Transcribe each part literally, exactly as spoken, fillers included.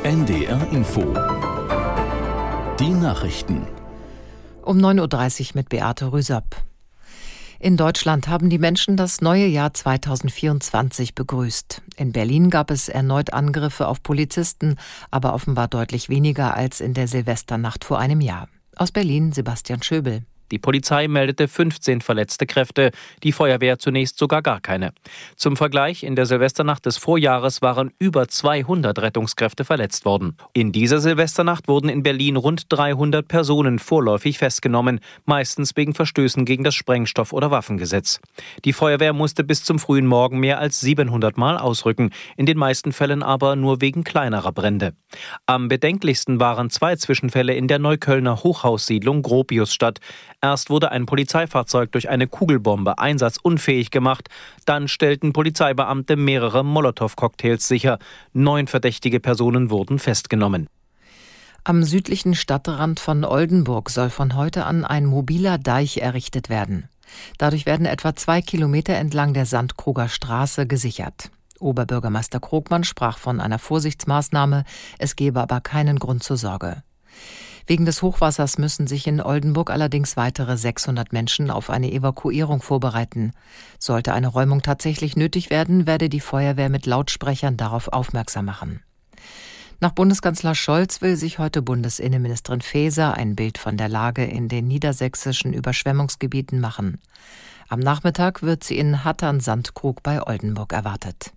N D R Info. Die Nachrichten. Um neun Uhr dreißig mit Beate Rüsop. In Deutschland haben die Menschen das neue Jahr zweitausendvierundzwanzig begrüßt. In Berlin gab es erneut Angriffe auf Polizisten, aber offenbar deutlich weniger als in der Silvesternacht vor einem Jahr. Aus Berlin Sebastian Schöbel. Die Polizei meldete fünfzehn verletzte Kräfte, die Feuerwehr zunächst sogar gar keine. Zum Vergleich, in der Silvesternacht des Vorjahres waren über zweihundert Rettungskräfte verletzt worden. In dieser Silvesternacht wurden in Berlin rund dreihundert Personen vorläufig festgenommen, meistens wegen Verstößen gegen das Sprengstoff- oder Waffengesetz. Die Feuerwehr musste bis zum frühen Morgen mehr als siebenhundert Mal ausrücken, in den meisten Fällen aber nur wegen kleinerer Brände. Am bedenklichsten waren zwei Zwischenfälle in der Neuköllner Hochhaussiedlung Gropiusstadt. Erst wurde ein Polizeifahrzeug durch eine Kugelbombe einsatzunfähig gemacht. Dann stellten Polizeibeamte mehrere Molotow-Cocktails sicher. Neun verdächtige Personen wurden festgenommen. Am südlichen Stadtrand von Oldenburg soll von heute an ein mobiler Deich errichtet werden. Dadurch werden etwa zwei Kilometer entlang der Sandkruger Straße gesichert. Oberbürgermeister Krogmann sprach von einer Vorsichtsmaßnahme. Es gebe aber keinen Grund zur Sorge. Wegen des Hochwassers müssen sich in Oldenburg allerdings weitere sechshundert Menschen auf eine Evakuierung vorbereiten. Sollte eine Räumung tatsächlich nötig werden, werde die Feuerwehr mit Lautsprechern darauf aufmerksam machen. Nach Bundeskanzler Scholz will sich heute Bundesinnenministerin Faeser ein Bild von der Lage in den niedersächsischen Überschwemmungsgebieten machen. Am Nachmittag wird sie in Hattern-Sandkrug bei Oldenburg erwartet.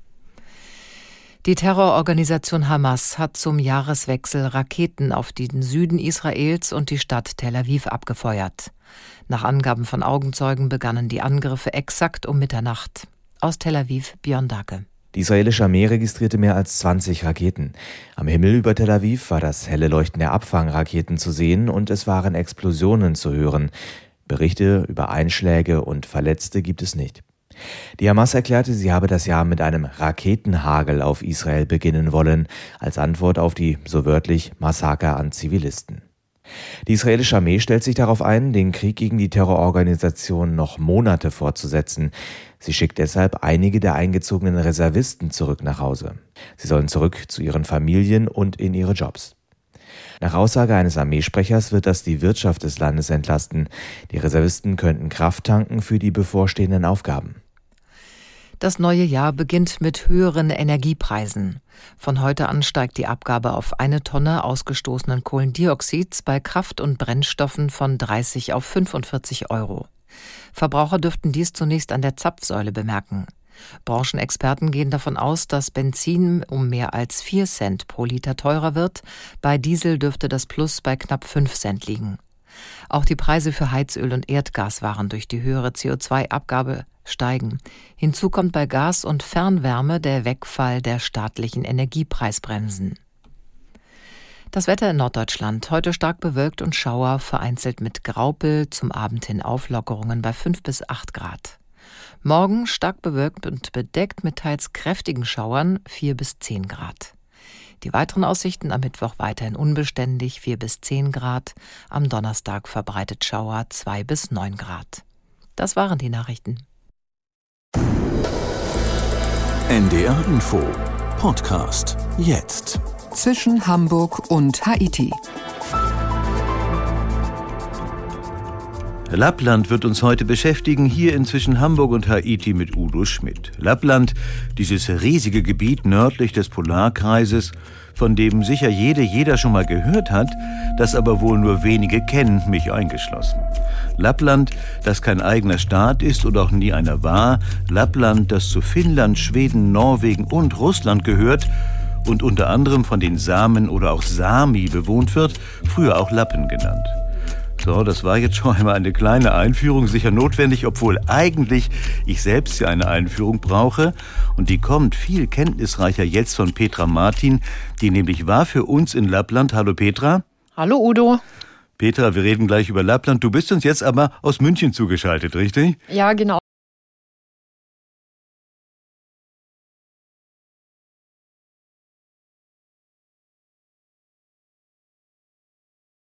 Die Terrororganisation Hamas hat zum Jahreswechsel Raketen auf den Süden Israels und die Stadt Tel Aviv abgefeuert. Nach Angaben von Augenzeugen begannen die Angriffe exakt um Mitternacht. Aus Tel Aviv Björn Dake. Die israelische Armee registrierte mehr als zwanzig Raketen. Am Himmel über Tel Aviv war das helle Leuchten der Abfangraketen zu sehen und es waren Explosionen zu hören. Berichte über Einschläge und Verletzte gibt es nicht. Die Hamas erklärte, sie habe das Jahr mit einem Raketenhagel auf Israel beginnen wollen, als Antwort auf die, so wörtlich, Massaker an Zivilisten. Die israelische Armee stellt sich darauf ein, den Krieg gegen die Terrororganisation noch Monate fortzusetzen. Sie schickt deshalb einige der eingezogenen Reservisten zurück nach Hause. Sie sollen zurück zu ihren Familien und in ihre Jobs. Nach Aussage eines Armeesprechers wird das die Wirtschaft des Landes entlasten. Die Reservisten könnten Kraft tanken für die bevorstehenden Aufgaben. Das neue Jahr beginnt mit höheren Energiepreisen. Von heute an steigt die Abgabe auf eine Tonne ausgestoßenen Kohlendioxids bei Kraft- und Brennstoffen von dreißig auf fünfundvierzig Euro. Verbraucher dürften dies zunächst an der Zapfsäule bemerken. Branchenexperten gehen davon aus, dass Benzin um mehr als vier Cent pro Liter teurer wird. Bei Diesel dürfte das Plus bei knapp fünf Cent liegen. Auch die Preise für Heizöl und Erdgas waren durch die höhere C O zwei Abgabe steigen. Hinzu kommt bei Gas und Fernwärme der Wegfall der staatlichen Energiepreisbremsen. Das Wetter in Norddeutschland. Heute stark bewölkt und Schauer, vereinzelt mit Graupel, zum Abend hin Auflockerungen bei fünf bis acht Grad. Morgen stark bewölkt und bedeckt mit teils kräftigen Schauern, vier bis zehn Grad. Die weiteren Aussichten am Mittwoch weiterhin unbeständig, vier bis zehn Grad. Am Donnerstag verbreitet Schauer, zwei bis neun Grad. Das waren die Nachrichten. N D R Info Podcast jetzt. Zwischen Hamburg und Haiti. Lappland wird uns heute beschäftigen, hier inzwischen Hamburg und Haiti mit Udo Schmidt. Lappland, dieses riesige Gebiet nördlich des Polarkreises, von dem sicher jede, jeder schon mal gehört hat, das aber wohl nur wenige kennen, mich eingeschlossen. Lappland, das kein eigener Staat ist und auch nie einer war. Lappland, das zu Finnland, Schweden, Norwegen und Russland gehört und unter anderem von den Samen oder auch Sami bewohnt wird, früher auch Lappen genannt. So, das war jetzt schon einmal eine kleine Einführung, sicher notwendig, obwohl eigentlich ich selbst ja eine Einführung brauche. Und die kommt viel kenntnisreicher jetzt von Petra Martin, die nämlich war für uns in Lappland. Hallo Petra. Hallo Udo. Petra, wir reden gleich über Lappland. Du bist uns jetzt aber aus München zugeschaltet, richtig? Ja, genau.